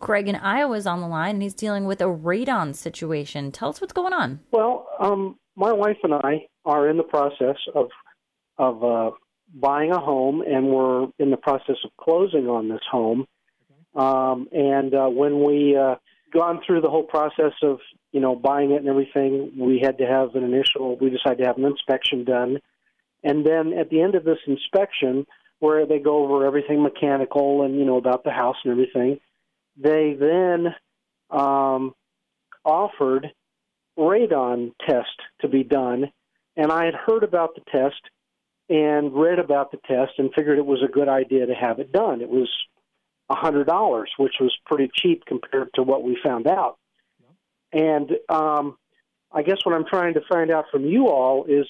Greg in Iowa is on the line, and he's dealing with a radon situation. Tell us what's going on. Well, my wife and I are in the process of buying a home, and we're in the process of closing on this home. When we gone through the whole process of buying it and everything, we decided to have an inspection done. And then at the end of this inspection, where they go over everything mechanical and, about the house and everything, they then offered radon test to be done. And I had heard about the test and read about the test and figured it was a good idea to have it done. It was $100, which was pretty cheap compared to what we found out. And I guess what I'm trying to find out from you all is,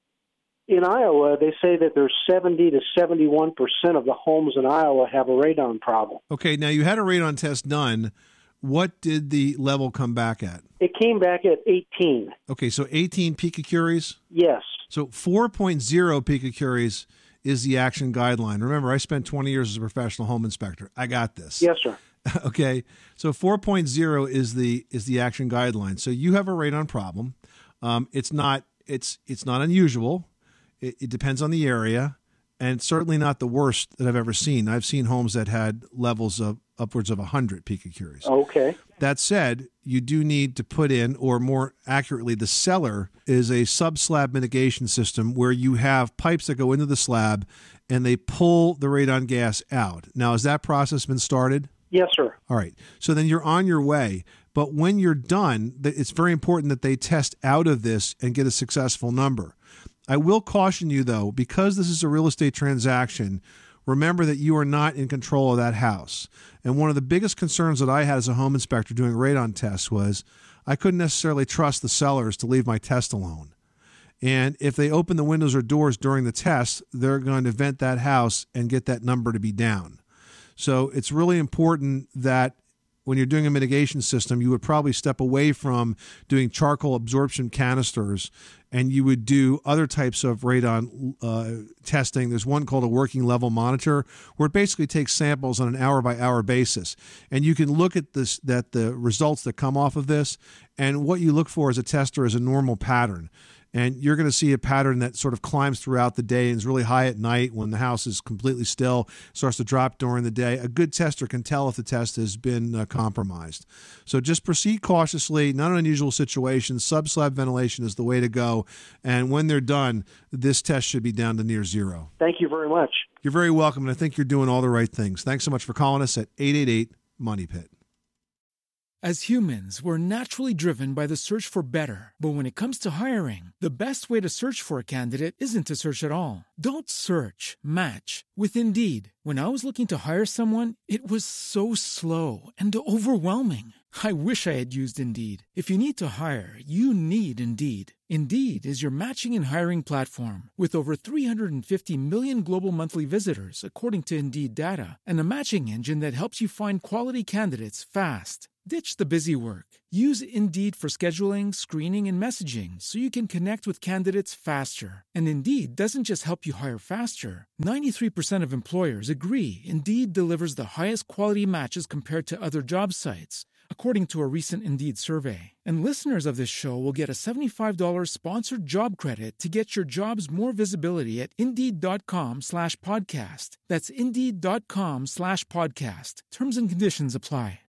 in Iowa, they say that there's 70 to 71% of the homes in Iowa have a radon problem. Okay, now you had a radon test done. What did the level come back at? It came back at 18. Okay, so 18 picocuries? Yes. So 4.0 picocuries is the action guideline. Remember, I spent 20 years as a professional home inspector. I got this. Yes, sir. Okay, so 4.0 is the action guideline. So you have a radon problem. It's not unusual. It depends on the area, and it's certainly not the worst that I've ever seen. I've seen homes that had levels of upwards of 100 picocuries. Okay. That said, you do need to put in, or more accurately, the seller is a sub-slab mitigation system where you have pipes that go into the slab and they pull the radon gas out. Now, has that process been started? Yes, sir. All right. So then you're on your way. But when you're done, it's very important that they test out of this and get a successful number. I will caution you, though, because this is a real estate transaction, remember that you are not in control of that house. And one of the biggest concerns that I had as a home inspector doing radon tests was I couldn't necessarily trust the sellers to leave my test alone. And if they open the windows or doors during the test, they're going to vent that house and get that number to be down. So it's really important that when you're doing a mitigation system, you would probably step away from doing charcoal absorption canisters, and you would do other types of radon testing. There's one called a working level monitor, where it basically takes samples on an hour-by-hour basis. And you can look at the results that come off of this, and what you look for as a tester is a normal pattern. And you're going to see a pattern that sort of climbs throughout the day and is really high at night when the house is completely still, starts to drop during the day. A good tester can tell if the test has been compromised. So just proceed cautiously, not an unusual situation. Sub-slab ventilation is the way to go. And when they're done, this test should be down to near zero. Thank you very much. You're very welcome, and I think you're doing all the right things. Thanks so much for calling us at 888-MONEY-PIT. As humans, we're naturally driven by the search for better. But when it comes to hiring, the best way to search for a candidate isn't to search at all. Don't search, match with Indeed. When I was looking to hire someone, it was so slow and overwhelming. I wish I had used Indeed. If you need to hire, you need Indeed. Indeed is your matching and hiring platform with over 350 million global monthly visitors, according to Indeed data, and a matching engine that helps you find quality candidates fast. Ditch the busy work. Use Indeed for scheduling, screening, and messaging so you can connect with candidates faster. And Indeed doesn't just help you hire faster. 93% of employers agree Indeed delivers the highest quality matches compared to other job sites, according to a recent Indeed survey. And listeners of this show will get a $75 sponsored job credit to get your jobs more visibility at Indeed.com/podcast. That's Indeed.com/podcast. Terms and conditions apply.